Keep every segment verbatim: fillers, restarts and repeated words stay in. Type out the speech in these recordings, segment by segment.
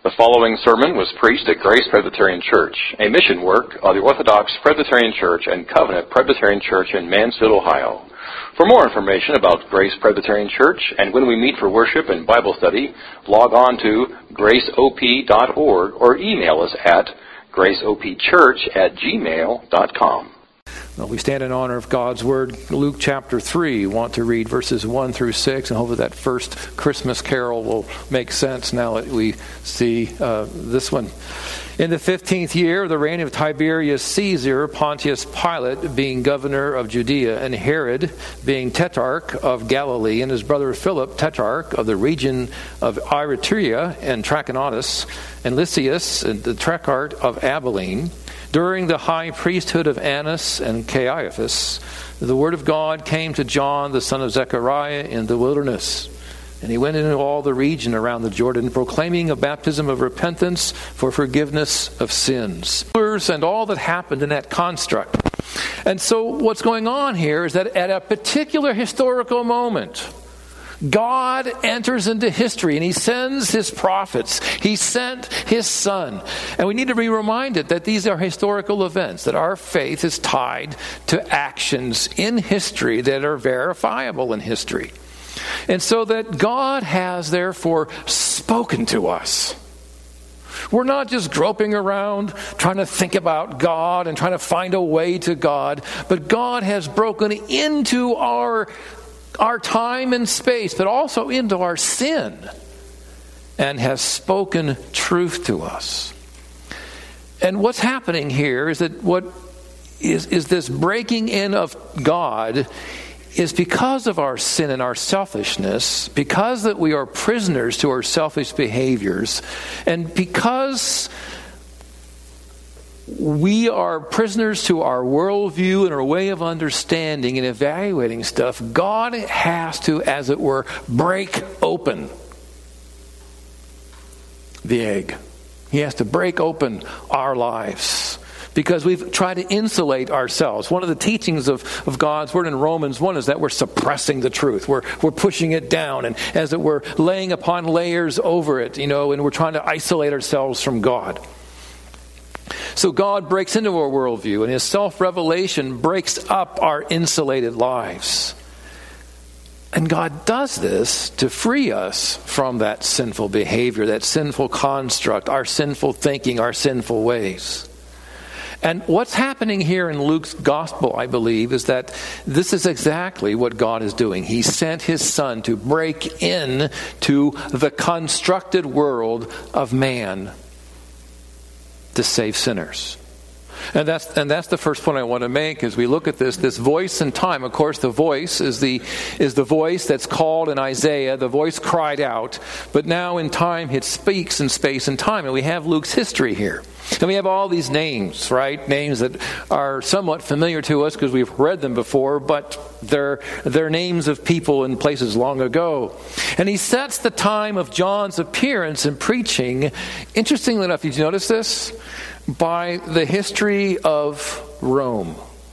The following sermon was preached at Grace Presbyterian Church, a mission work of the Orthodox Presbyterian Church and Covenant Presbyterian Church in Mansfield, Ohio. For more information about Grace Presbyterian Church and when we meet for worship and Bible study, log on to grace o p dot org or email us at grace o p church at gmail dot com. Well, we stand in honor of God's Word. Luke chapter three, want to read verses one through six, and hopefully that first Christmas carol will make sense now that we see uh, this one. In the fifteenth year of the reign of Tiberius Caesar, Pontius Pilate being governor of Judea, and Herod being tetrarch of Galilee, and his brother Philip tetrarch of the region of Eritrea and Trachonitis, and Lysias the tetrarch of Abilene, during the high priesthood of Annas and Caiaphas, the word of God came to John, the son of Zechariah, in the wilderness. And he went into all the region around the Jordan, proclaiming a baptism of repentance for forgiveness of sins. And all that happened in that construct. And so what's going on here is that at a particular historical moment, God enters into history and he sends his prophets. He sent his son. And we need to be reminded that these are historical events, that our faith is tied to actions in history that are verifiable in history. And so that God has therefore spoken to us. We're not just groping around trying to think about God and trying to find a way to God, but God has broken into our our time and space, but also into our sin, and has spoken truth to us. And what's happening here is that what is, is this breaking in of God is because of our sin and our selfishness, because that we are prisoners to our selfish behaviors, and because we are prisoners to our worldview and our way of understanding and evaluating stuff. God has to, as it were, break open the egg. He has to break open our lives because we've tried to insulate ourselves. One of the teachings of, of God's Word in Romans one is that we're suppressing the truth. We're we're pushing it down and, as it were, laying upon layers over it, you know, and we're trying to isolate ourselves from God. So God breaks into our worldview, and his self-revelation breaks up our insulated lives. And God does this to free us from that sinful behavior, that sinful construct, our sinful thinking, our sinful ways. And what's happening here in Luke's gospel, I believe, is that this is exactly what God is doing. He sent his son to break in to the constructed world of man, to save sinners. And that's and that's the first point I want to make as we look at this, this voice in time. Of course, the voice is the is the voice that's called in Isaiah. The voice cried out, but now in time it speaks in space and time. And we have Luke's history here. And we have all these names, right? Names that are somewhat familiar to us because we've read them before, but they're, they're names of people in places long ago. And he sets the time of John's appearance and preaching, interestingly enough, did you notice this? By the history of Rome,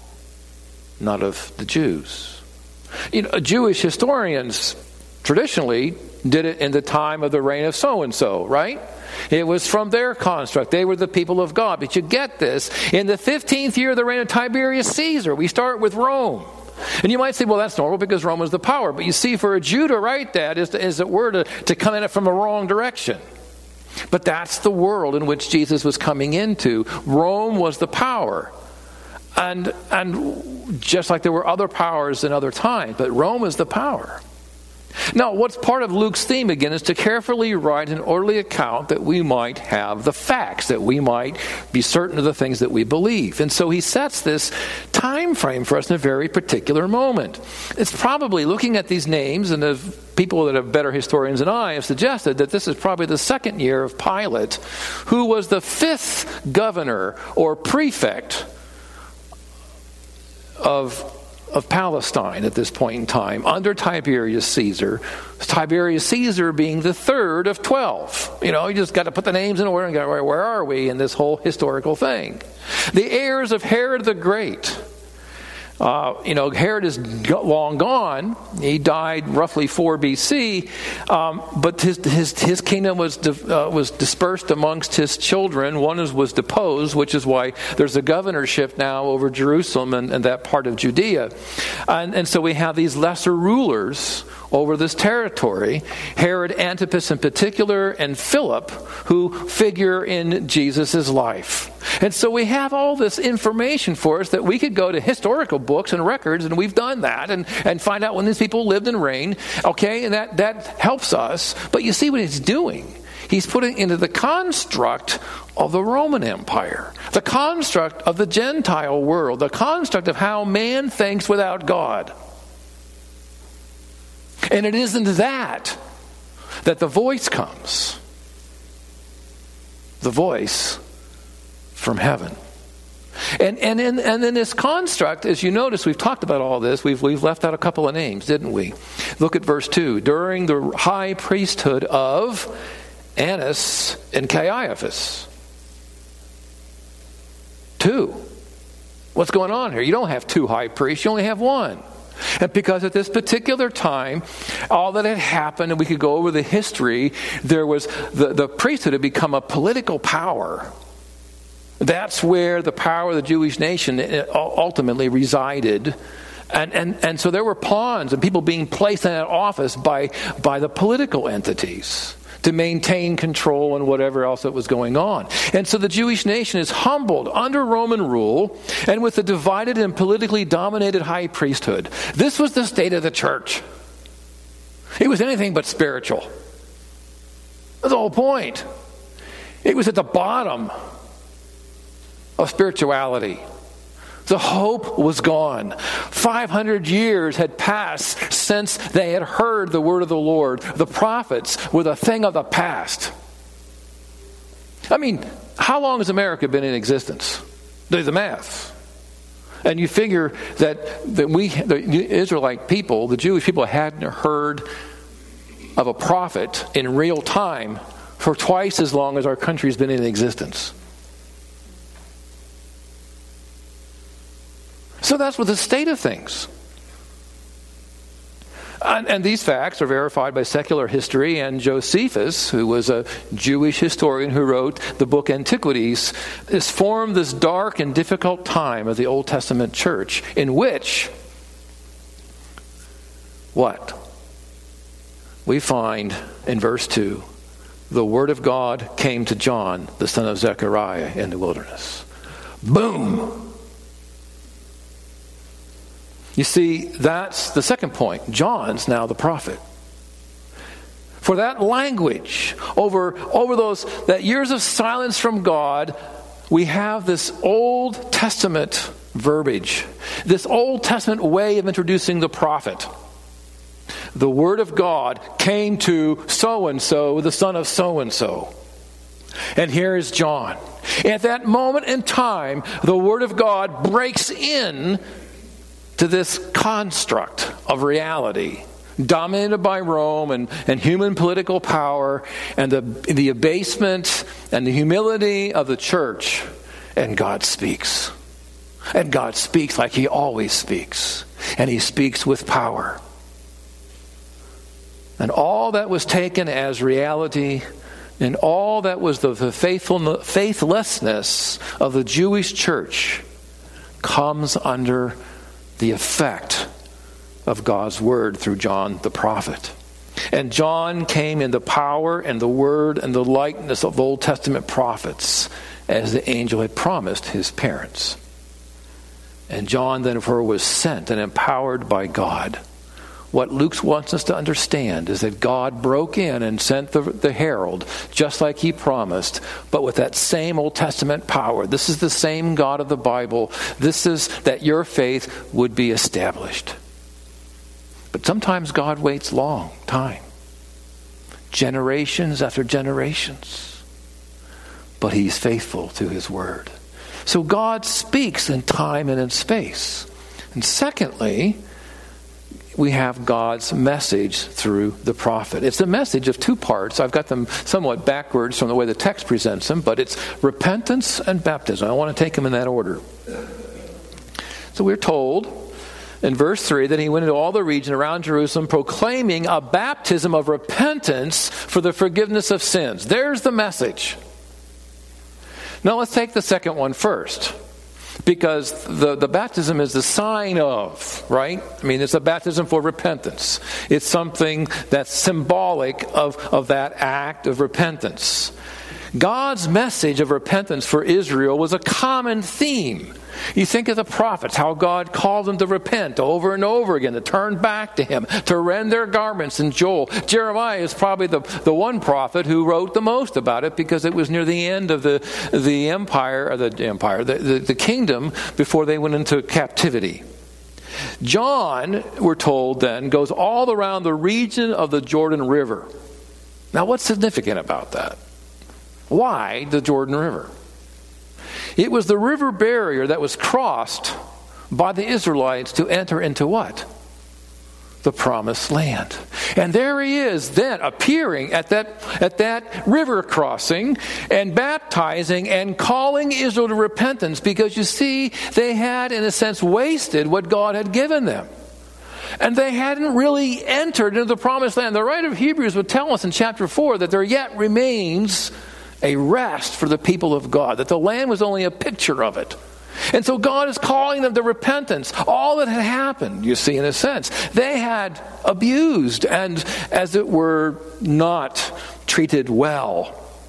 not of the Jews. You know, Jewish historians traditionally did it in the time of the reign of so-and-so, right? It was from their construct. They were the people of God. But you get this. In the fifteenth year of the reign of Tiberius Caesar, we start with Rome. And you might say, well, that's normal because Rome was the power. But you see, for a Jew to write that is, as it were, to, to come in it from the wrong direction. But that's the world in which Jesus was coming into. Rome was the power. And, and just like there were other powers in other times, but Rome is the power. Now, what's part of Luke's theme, again, is to carefully write an orderly account that we might have the facts, that we might be certain of the things that we believe. And so he sets this time frame for us in a very particular moment. It's probably, looking at these names, and the people that are better historians than I have suggested that this is probably the second year of Pilate, who was the fifth governor or prefect of of Palestine at this point in time, under Tiberius Caesar. Tiberius Caesar being the third of twelve. You know, you just got to put the names in order and go, where are we in this whole historical thing? The heirs of Herod the Great. Uh, you know, Herod is long gone. He died roughly four B C, um, but his his his kingdom was di- uh, was dispersed amongst his children. One is, was deposed, which is why there's a governorship now over Jerusalem and, and that part of Judea. And, and so we have these lesser rulers over this territory, Herod Antipas in particular, and Philip, who figure in Jesus' life. And so we have all this information for us that we could go to historical books and records, and we've done that, and, and find out when these people lived and reigned, okay, and that, that helps us. But you see what he's doing. He's putting into the construct of the Roman Empire, the construct of the Gentile world, the construct of how man thinks without God. And it isn't that that the voice comes. The voice from heaven. And and in and in this construct, as you notice, we've talked about all this. We've we've left out a couple of names, didn't we? Look at verse two. During the high priesthood of Annas and Caiaphas. Two. What's going on here? You don't have two high priests, you only have one. And because at this particular time, all that had happened, and we could go over the history, there was the, the priesthood had become a political power. That's where the power of the Jewish nation ultimately resided. And, and, and so there were pawns and people being placed in that office by, by the political entities to maintain control and whatever else that was going on. And so the Jewish nation is humbled under Roman rule and with a divided and politically dominated high priesthood. This was the state of the church. It was anything but spiritual. That's the whole point. It was at the bottom of spirituality. The hope was gone. five hundred years had passed since they had heard the word of the Lord. The prophets were the thing of the past. I mean, how long has America been in existence? Do the math. And you figure that, that we, the Israelite people, the Jewish people, hadn't heard of a prophet in real time for twice as long as our country's been in existence. So that's what the state of things. And, and these facts are verified by secular history, and Josephus, who was a Jewish historian who wrote the book Antiquities, has formed this dark and difficult time of the Old Testament church in which, what? We find in verse two, the word of God came to John, the son of Zechariah, in the wilderness. Boom! You see, that's the second point. John's now the prophet. For that language, over, over those that years of silence from God, we have this Old Testament verbiage, this Old Testament way of introducing the prophet. The word of God came to so-and-so, the son of so-and-so. And here is John. At that moment in time, the word of God breaks in to this construct of reality, dominated by Rome and, and human political power and the, the abasement and the humility of the church. And God speaks. And God speaks like he always speaks. And he speaks with power. And all that was taken as reality, and all that was the, the faithful, faithlessness of the Jewish church, comes under the effect of God's word through John the prophet. And John came in the power and the word and the likeness of Old Testament prophets, as the angel had promised his parents. And John therefore was sent and empowered by God. What Luke wants us to understand is that God broke in and sent the, the herald just like he promised, but with that same Old Testament power. This is the same God of the Bible. This is that your faith would be established. But sometimes God waits long time. Generations after generations. But he's faithful to his word. So God speaks in time and in space. And secondly, we have God's message through the prophet. It's a message of two parts. I've got them somewhat backwards from the way the text presents them, but it's repentance and baptism. I want to take them in that order. So we're told In verse three, then he went into all the region around Jerusalem, proclaiming a baptism of repentance for the forgiveness of sins. There's the message. Now let's take the second one first. Because the, the baptism is the sign of, right? I mean, it's a baptism for repentance. It's something that's symbolic of, of that act of repentance. God's message of repentance for Israel was a common theme. You think of the prophets, how God called them to repent over and over again, to turn back to Him, to rend their garments in Joel. Jeremiah is probably the, the one prophet who wrote the most about it because it was near the end of the, the empire, or the empire, the, the, the kingdom before they went into captivity. John, we're told then, goes all around the region of the Jordan River. Now what's significant about that? Why the Jordan River? It was the river barrier that was crossed by the Israelites to enter into what? The promised land. And there he is then appearing at that, at that river crossing and baptizing and calling Israel to repentance, because you see, they had in a sense wasted what God had given them. And they hadn't really entered into the promised land. The writer of Hebrews would tell us in chapter four that there yet remains a rest for the people of God, that the land was only a picture of it. And so God is calling them to repentance. All that had happened, you see, in a sense, they had abused and, as it were, not treated well.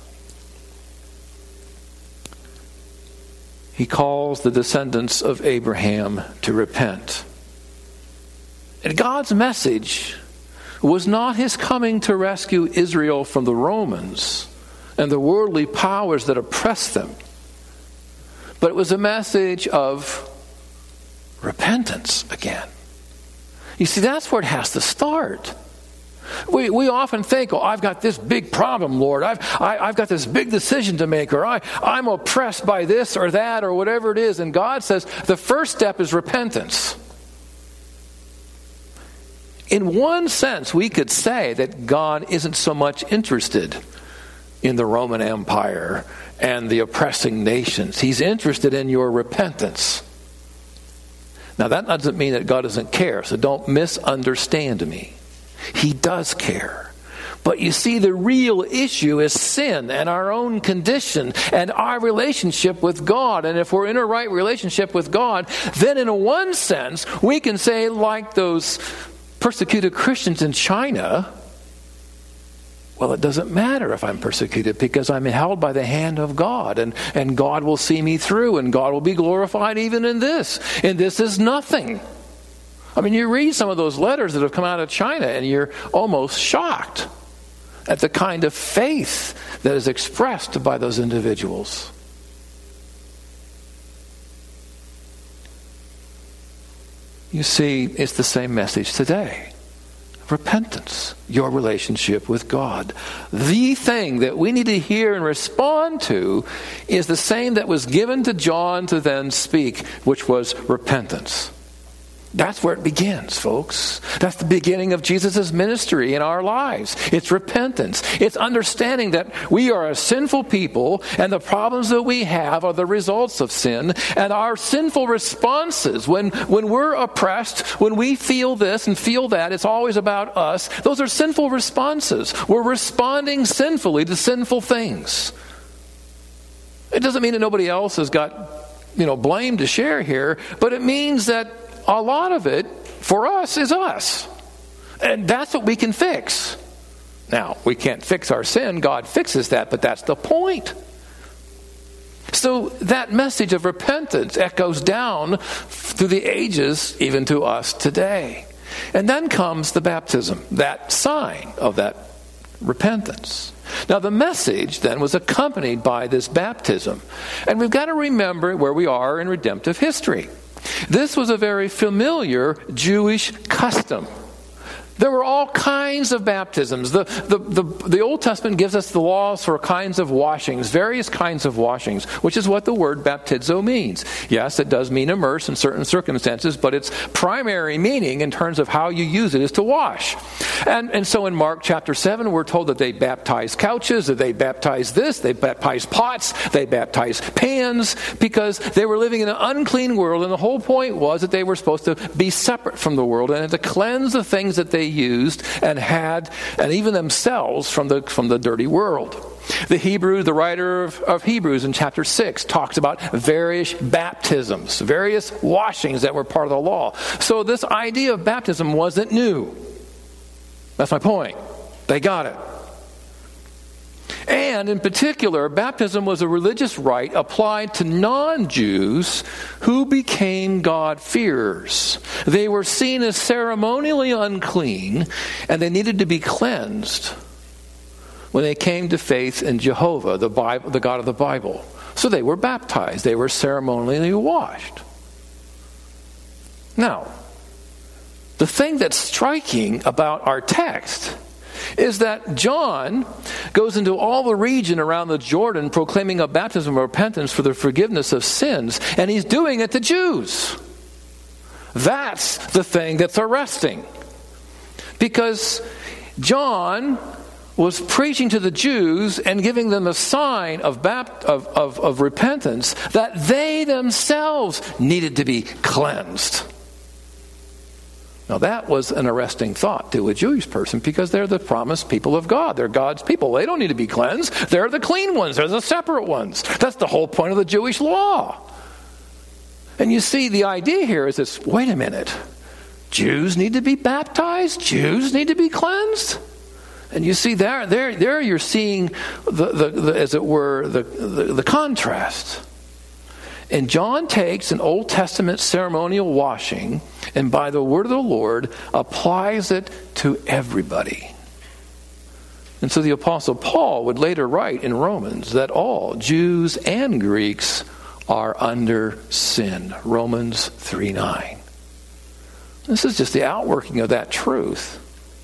He calls the descendants of Abraham to repent. And God's message was not His coming to rescue Israel from the Romans and the worldly powers that oppressed them. But it was a message of repentance again. You see, that's where it has to start. We we often think, oh, I've got this big problem, Lord. I've I, I've got this big decision to make, or I, I'm oppressed by this or that or whatever it is. And God says the first step is repentance. In one sense, we could say that God isn't so much interested in the Roman Empire and the oppressing nations. He's interested in your repentance. Now that doesn't mean that God doesn't care, so don't misunderstand me. He does care. But you see, the real issue is sin and our own condition and our relationship with God. And if we're in a right relationship with God, then in one sense, we can say, like those persecuted Christians in China, well, it doesn't matter if I'm persecuted because I'm held by the hand of God, and, and God will see me through, and God will be glorified even in this. And this is nothing. I mean, you read some of those letters that have come out of China and you're almost shocked at the kind of faith that is expressed by those individuals. You see, it's the same message today. Repentance, your relationship with God. The thing that we need to hear and respond to is the same that was given to John to then speak, which was repentance. That's where it begins, folks. That's the beginning of Jesus' ministry in our lives. It's repentance. It's understanding that we are a sinful people and the problems that we have are the results of sin, and our sinful responses when, when we're oppressed, when we feel this and feel that, it's always about us. Those are sinful responses. We're responding sinfully to sinful things. It doesn't mean that nobody else has got, you know, blame to share here, but it means that a lot of it, for us, is us. And that's what we can fix. Now, we can't fix our sin. God fixes that, but that's the point. So that message of repentance echoes down through the ages, even to us today. And then comes the baptism, that sign of that repentance. Now, the message then was accompanied by this baptism. And we've got to remember where we are in redemptive history. This was a very familiar Jewish custom. There were all kinds of baptisms. The, the, the, the Old Testament gives us the laws for kinds of washings, various kinds of washings, which is what the word baptizo means. Yes, it does mean immerse in certain circumstances, but its primary meaning in terms of how you use it is to wash. And, and so in Mark chapter seven, we're told that they baptized couches, that they baptized this, they baptized pots, they baptized pans, because they were living in an unclean world, and the whole point was that they were supposed to be separate from the world and to cleanse the things that they used and had, and even themselves, from the from the dirty world. The Hebrew, the writer of, of Hebrews in chapter six talks about various baptisms, various washings that were part of the law. So this idea of baptism wasn't new. That's my point. They got it. And in particular, baptism was a religious rite applied to non-Jews who became God-fearers. They were seen as ceremonially unclean, and they needed to be cleansed when they came to faith in Jehovah, the Bible, the God of the Bible. So they were baptized. They were ceremonially washed. Now, the thing that's striking about our text is that John goes into all the region around the Jordan proclaiming a baptism of repentance for the forgiveness of sins, and he's doing it to Jews. That's the thing that's arresting. Because John was preaching to the Jews and giving them a sign of, bapt- of, of, of repentance that they themselves needed to be cleansed. Now that was an arresting thought to a Jewish person, because they're the promised people of God. They're God's people. They don't need to be cleansed. They're the clean ones. They're the separate ones. That's the whole point of the Jewish law. And you see, the idea here is this: wait a minute. Jews need to be baptized? Jews need to be cleansed? And you see, there, there, there you're seeing, the, the, the, as it were, the, the, the contrast. And John takes an Old Testament ceremonial washing and by the word of the Lord applies it to everybody. And so the Apostle Paul would later write in Romans that all, Jews and Greeks, are under sin. Romans three nine. This is just the outworking of that truth.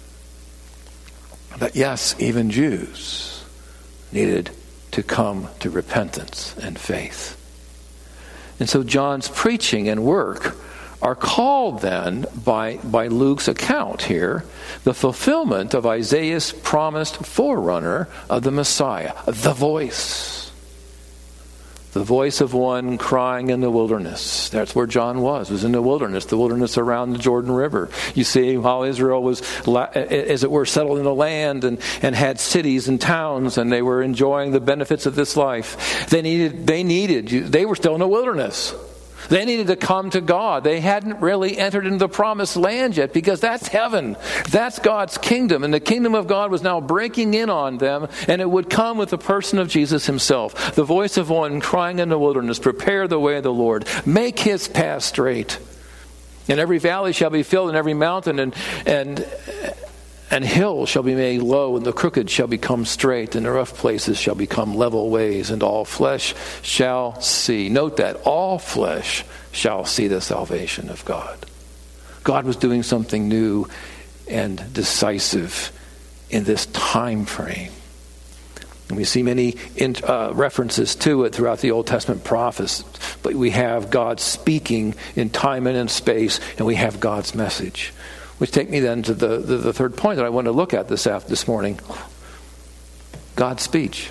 That yes, even Jews needed to come to repentance and faith. And so John's preaching and work are called then by, by Luke's account here the fulfillment of Isaiah's promised forerunner of the Messiah, the voice. The voice of one crying in the wilderness. That's where John was, was in the wilderness, the wilderness around the Jordan River. You see how Israel was, as it were, settled in the land and, and had cities and towns, and they were enjoying the benefits of this life. They needed, they needed, they were still in the wilderness. They needed to come to God. They hadn't really entered into the promised land yet, because that's heaven. That's God's kingdom. And the kingdom of God was now breaking in on them, and it would come with the person of Jesus himself. The voice of one crying in the wilderness, prepare the way of the Lord. Make his path straight. And every valley shall be filled, and every mountain and and and hill shall be made low, and the crooked shall become straight, and the rough places shall become level ways, and all flesh shall see. Note that, all flesh shall see the salvation of God. God was doing something new and decisive in this time frame. And we see many uh, references to it throughout the Old Testament prophets, but we have God speaking in time and in space, and we have God's message. Which take me then to the, the, the third point that I want to look at this after, this morning. God's speech.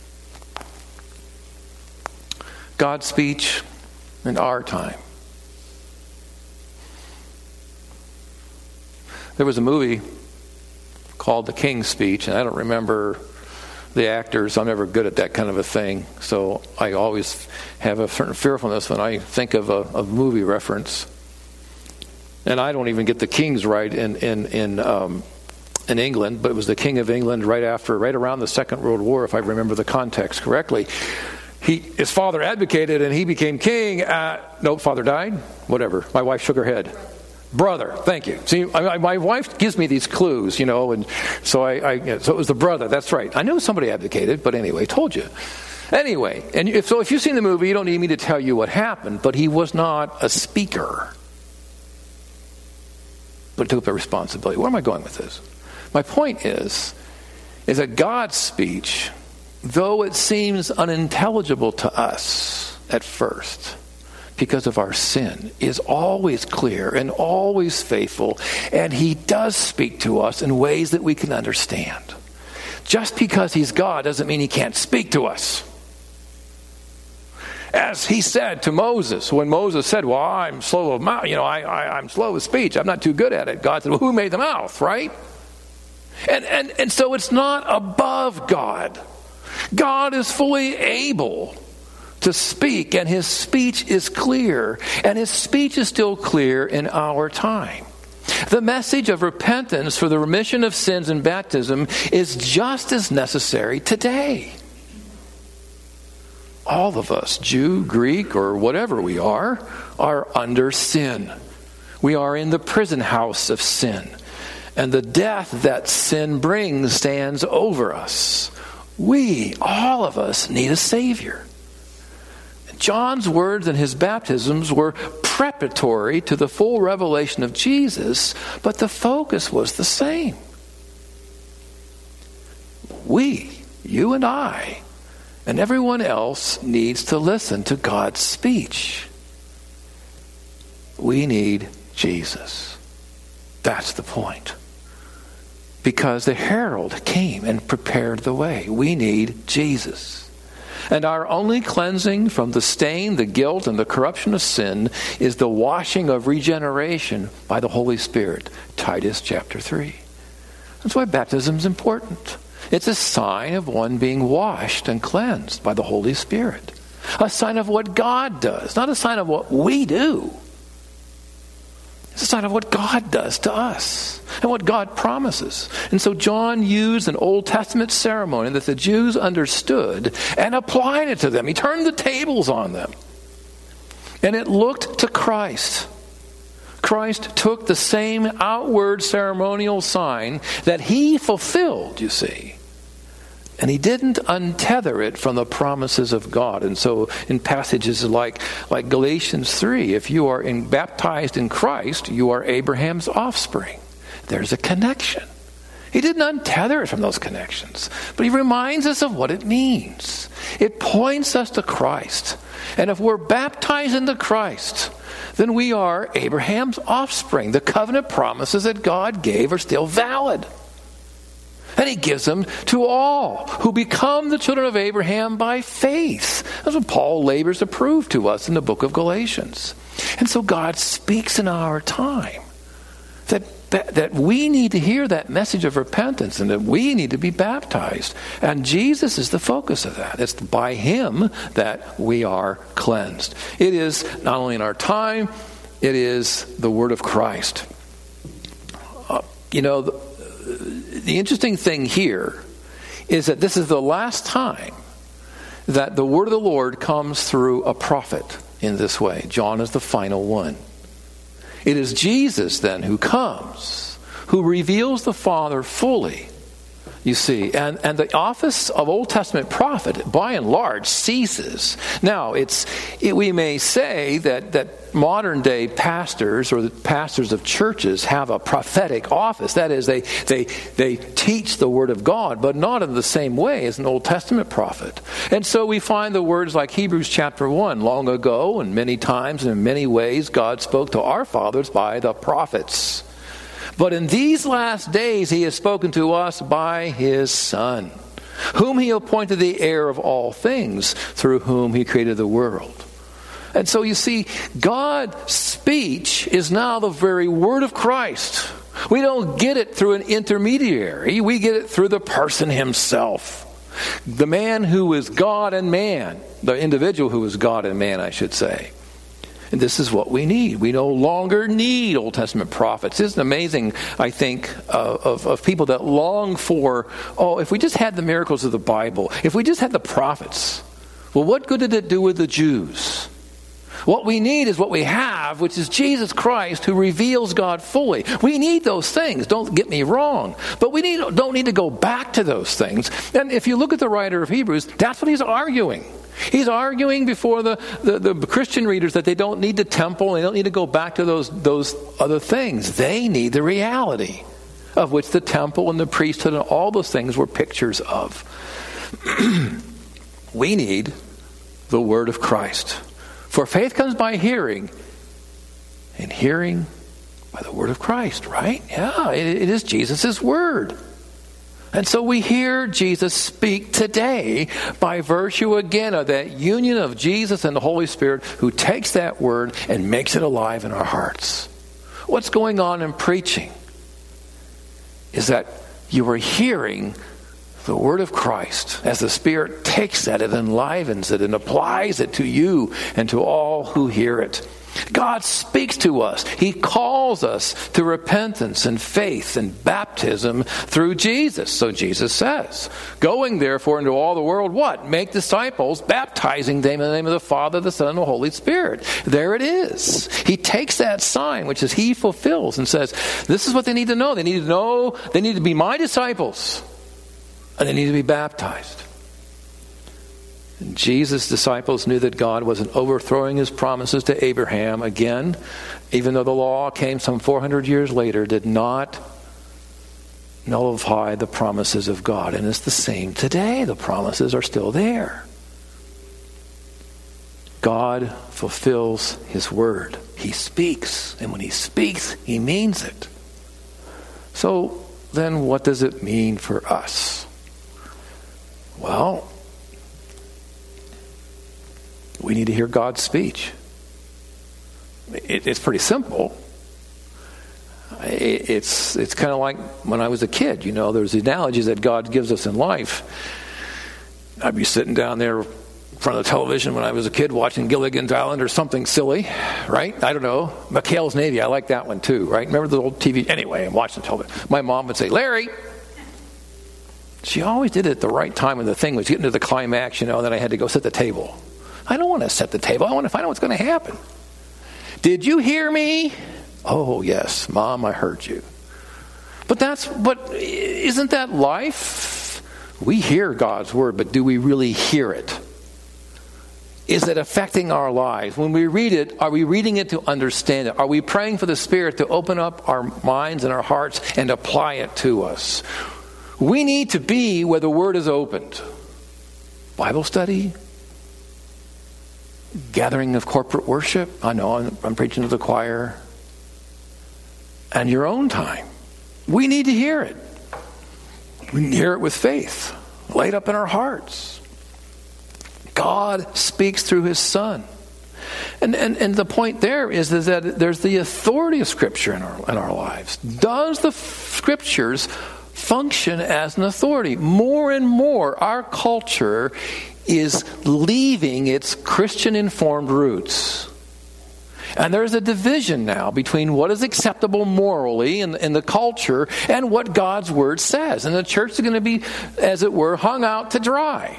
God's speech in our time. There was a movie called The King's Speech, and I don't remember the actors. I'm never good at that kind of a thing, so I always have a certain fearfulness when I think of a, a movie reference. And I don't even get the kings right in in in, um, in England, but it was the King of England right after, right around the Second World War, if I remember the context correctly. He, his father advocated, and he became king. Uh, no, father died. Whatever. My wife shook her head. Brother, thank you. See, I, my wife gives me these clues, you know, and so I, I. So it was the brother. That's right. I knew somebody advocated, but anyway, told you. Anyway, and if, so if you've seen the movie, you don't need me to tell you what happened. But he was not a speaker. but took up a responsibility. Where am I going with this? My point is, is that God's speech, though it seems unintelligible to us at first because of our sin, is always clear and always faithful, and he does speak to us in ways that we can understand. Just because he's God doesn't mean he can't speak to us. As he said to Moses, when Moses said, well, I'm slow of mouth, you know, I, I, I'm slow of speech, I'm not too good at it. God said, well, who made the mouth, right? And, and, and so it's not above God. God is fully able to speak, and his speech is clear, and his speech is still clear in our time. The message of repentance for the remission of sins and baptism is just as necessary today. All of us, Jew, Greek, or whatever we are, are under sin. We are in the prison house of sin. And the death that sin brings stands over us. We, all of us, need a Savior. John's words in his baptisms were preparatory to the full revelation of Jesus, but the focus was the same. We, you and I, and everyone else needs to listen to God's speech. We need Jesus. That's the point. Because the herald came and prepared the way. We need Jesus. And our only cleansing from the stain, the guilt, and the corruption of sin is the washing of regeneration by the Holy Spirit. Titus chapter three. That's why baptism is important. It's a sign of one being washed and cleansed by the Holy Spirit. A sign of what God does, not a sign of what we do. It's a sign of what God does to us and what God promises. And so John used an Old Testament ceremony that the Jews understood and applied it to them. He turned the tables on them. And it looked to Christ. Christ took the same outward ceremonial sign that he fulfilled, you see. And he didn't untether it from the promises of God. And so in passages like, like Galatians three, if you are in, baptized in Christ, you are Abraham's offspring. There's a connection. He didn't untether it from those connections. But he reminds us of what it means. It points us to Christ. And if we're baptized into Christ, then we are Abraham's offspring. The covenant promises that God gave are still valid. And he gives them to all who become the children of Abraham by faith. That's what Paul labors to prove to us in the book of Galatians. And so God speaks in our time that, that, that we need to hear that message of repentance and that we need to be baptized. And Jesus is the focus of that. It's by him that we are cleansed. It is not only in our time, it is the word of Christ. Uh, you know, the, The interesting thing here is that this is the last time that the word of the Lord comes through a prophet in this way. John is the final one. It is Jesus then who comes, who reveals the Father fully, you see. And, and the office of Old Testament prophet, by and large, ceases. Now, it's it, we may say that, that modern day pastors or the pastors of churches have a prophetic office. That is, they, they, they teach the Word of God, but not in the same way as an Old Testament prophet. And so we find the words like Hebrews chapter one. Long ago and many times and in many ways, God spoke to our fathers by the prophets. But in these last days he has spoken to us by his Son, whom he appointed the heir of all things, through whom he created the world. And so you see, God's speech is now the very word of Christ. We don't get it through an intermediary. We get it through the person himself. The man who is God and man. The individual who is God and man, I should say. And this is what we need. We no longer need Old Testament prophets. It's amazing, I think, uh, of, of people that long for, oh, if we just had the miracles of the Bible, if we just had the prophets, well, what good did it do with the Jews? What we need is what we have, which is Jesus Christ, who reveals God fully. We need those things, don't get me wrong. But we need, don't need to go back to those things. And if you look at the writer of Hebrews, that's what he's arguing. He's arguing before the, the, the Christian readers that they don't need the temple, they don't need to go back to those, those other things. They need the reality of which the temple and the priesthood and all those things were pictures of. We need the word of Christ. For faith comes by hearing, and hearing by the word of Christ, right? Yeah, it, it is Jesus' word. And so we hear Jesus speak today by virtue again of that union of Jesus and the Holy Spirit who takes that word and makes it alive in our hearts. What's going on in preaching is that you are hearing the word of Christ as the Spirit takes that, it enlivens it and applies it to you and to all who hear it. God speaks to us. He calls us to repentance and faith and baptism through Jesus. So Jesus says, going therefore into all the world, what? Make disciples, baptizing them in the name of the Father, the Son, and the Holy Spirit. There it is. He takes that sign, which is He fulfills, and says, this is what they need to know. They need to know, they need to be my disciples, and they need to be baptized. And Jesus' disciples knew that God wasn't overthrowing His promises to Abraham. Again, even though the law came some four hundred years later, did not nullify the promises of God. And it's the same today. The promises are still there. God fulfills His word. He speaks. And when He speaks, He means it. So then what does it mean for us? Well, we need to hear God's speech. It, it's pretty simple. It, it's it's kind of like when I was a kid. You know, there's the analogies that God gives us in life. I'd be sitting down there in front of the television when I was a kid watching Gilligan's Island or something silly, right? I don't know. McHale's Navy, I like that one too, right? Remember the old T V? Anyway, I'm watching television. My mom would say, Larry. She always did it at the right time when the thing was getting to the climax, you know, and then I had to go set the table. I don't want to set the table. I want to find out what's going to happen. Did you hear me? Oh, yes, Mom, I heard you. But that's, but isn't that life? We hear God's word, but do we really hear it? Is it affecting our lives? When we read it, are we reading it to understand it? Are we praying for the Spirit to open up our minds and our hearts and apply it to us? We need to be where the word is opened. Bible study, gathering of corporate worship. I know I'm, I'm preaching to the choir. And your own time. We need to hear it. We need to hear it with faith, laid up in our hearts. God speaks through His Son. And, and, and the point there is, is that there's the authority of Scripture in our, in our lives. Does the Scriptures function as an authority? More and more, our culture is leaving its Christian-informed roots. And there's a division now between what is acceptable morally in, in the culture and what God's Word says. And the church is going to be, as it were, hung out to dry.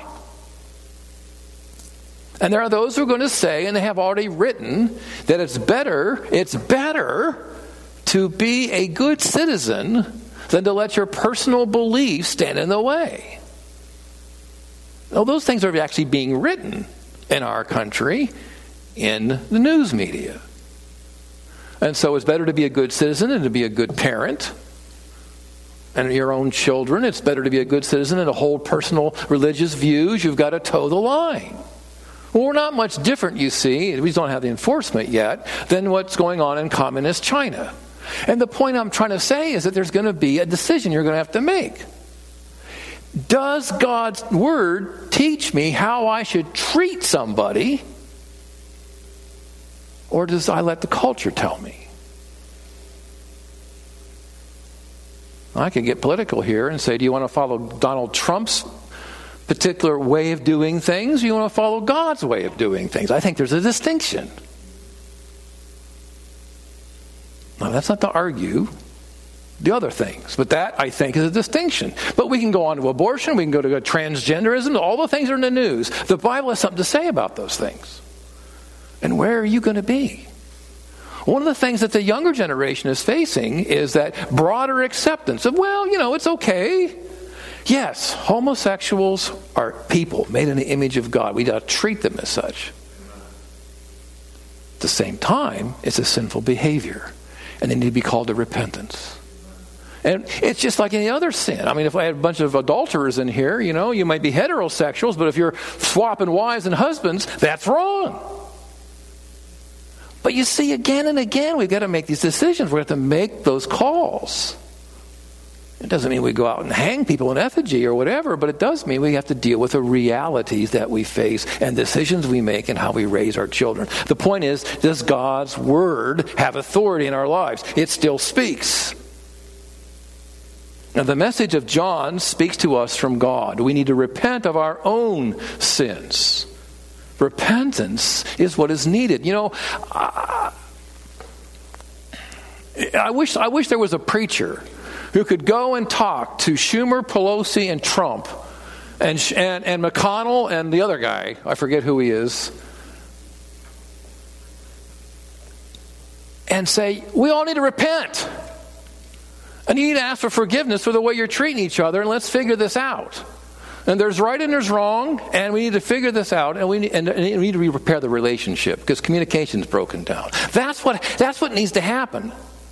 And there are those who are going to say, and they have already written, that it's better, it's better to be a good citizen than to let your personal beliefs stand in the way. Well, those things are actually being written in our country in the news media. And so it's better to be a good citizen than to be a good parent. And your own children, it's better to be a good citizen and to hold personal religious views. You've got to toe the line. Well, we're not much different, you see, we don't have the enforcement yet, than what's going on in communist China. And the point I'm trying to say is that there's going to be a decision you're going to have to make. Does God's Word teach me how I should treat somebody? Or does I let the culture tell me? I could get political here and say, do you want to follow Donald Trump's particular way of doing things? Or you want to follow God's way of doing things? I think there's a distinction. Now, that's not to argue the other things, but that, I think, is a distinction. But we can go on to abortion, we can go to transgenderism, all the things are in the news. The Bible has something to say about those things. And where are you going to be? One of the things that the younger generation is facing is that broader acceptance of, well, you know, it's okay. Yes, homosexuals are people made in the image of God. We got to treat them as such. At the same time, it's a sinful behavior, and they need to be called to repentance. And it's just like any other sin. I mean, if I had a bunch of adulterers in here, you know, you might be heterosexuals, but if you're swapping wives and husbands, that's wrong. But you see, again and again, we've got to make these decisions. We have to make those calls. It doesn't mean we go out and hang people in effigy or whatever, but it does mean we have to deal with the realities that we face and decisions we make and how we raise our children. The point is, does God's word have authority in our lives? It still speaks. Now, the message of John speaks to us from God. We need to repent of our own sins. Repentance is what is needed. You know, I, I wish I wish there was a preacher who could go and talk to Schumer, Pelosi, and Trump, and, and, and McConnell and the other guy, I forget who he is, and say, we all need to repent. And you need to ask for forgiveness for the way you're treating each other, and let's figure this out. And there's right and there's wrong, and we need to figure this out, and we need, and we need to repair the relationship because communication's broken down. That's what that's what needs to happen.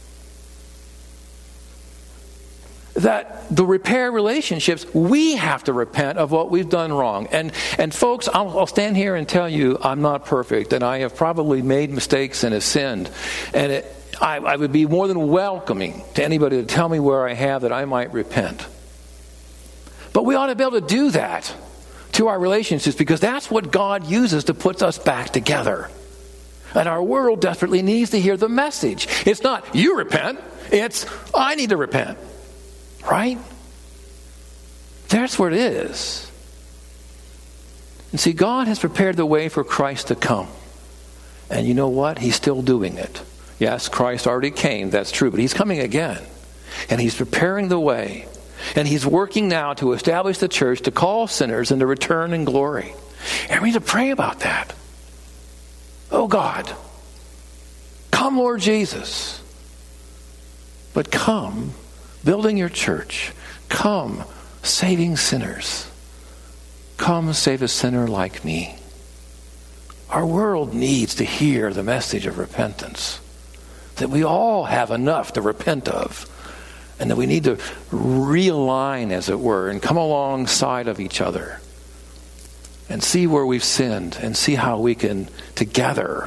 That the repair relationships, we have to repent of what we've done wrong. And and folks, I'll, I'll stand here and tell you I'm not perfect, and I have probably made mistakes and have sinned. And it, I, I would be more than welcoming to anybody to tell me where I have that I might repent. But we ought to be able to do that to our relationships because that's what God uses to put us back together. And our world desperately needs to hear the message. It's not, you repent. It's, I need to repent. Right? That's where it is. And see, God has prepared the way for Christ to come. And you know what? He's still doing it. Yes, Christ already came, that's true, but he's coming again. And he's preparing the way. And he's working now to establish the church, to call sinners into return and glory. And we need to pray about that. Oh God, come Lord Jesus. But come building your church. Come saving sinners. Come save a sinner like me. Our world needs to hear the message of repentance. That we all have enough to repent of. And that we need to realign, as it were, and come alongside of each other. And see where we've sinned. And see how we can, together,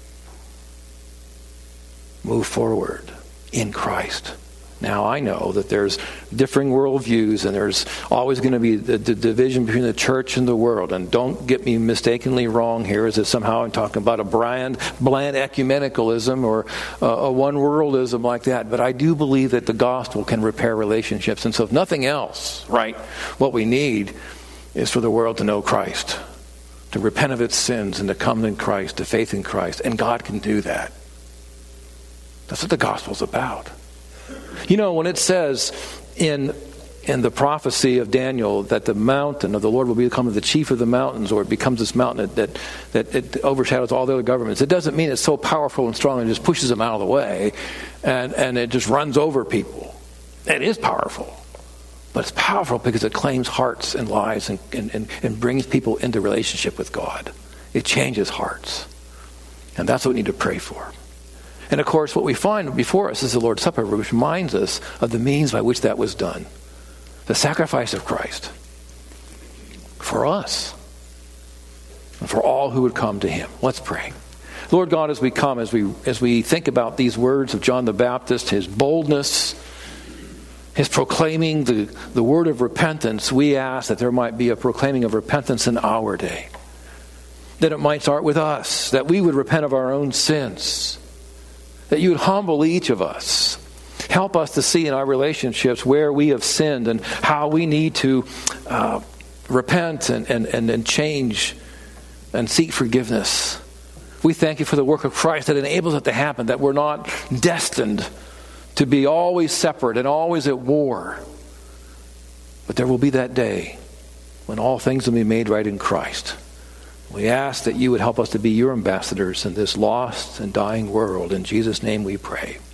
move forward in Christ. Now, I know that there's differing worldviews, and there's always going to be the, the division between the church and the world. And don't get me mistakenly wrong here, as if somehow I'm talking about a bland, bland ecumenicalism or uh, a one-worldism like that. But I do believe that the gospel can repair relationships. And so if nothing else, right, what we need is for the world to know Christ, to repent of its sins and to come in Christ, to faith in Christ. And God can do that. That's what the gospel's about. You know, when it says in in the prophecy of Daniel that the mountain of the Lord will become the chief of the mountains, or it becomes this mountain that, that, that it overshadows all the other governments, it doesn't mean it's so powerful and strong and just pushes them out of the way and, and it just runs over people. It is powerful. But it's powerful because it claims hearts and lives and, and, and, and brings people into relationship with God. It changes hearts. And that's what we need to pray for. And of course, what we find before us is the Lord's Supper, which reminds us of the means by which that was done. The sacrifice of Christ for us and for all who would come to him. Let's pray. Lord God, as we come, as we as we think about these words of John the Baptist, his boldness, his proclaiming the, the word of repentance, we ask that there might be a proclaiming of repentance in our day. That it might start with us, that we would repent of our own sins. That you would humble each of us. Help us to see in our relationships where we have sinned and how we need to uh, repent and, and, and, and change and seek forgiveness. We thank you for the work of Christ that enables it to happen, that we're not destined to be always separate and always at war. But there will be that day when all things will be made right in Christ. We ask that you would help us to be your ambassadors in this lost and dying world. In Jesus' name we pray.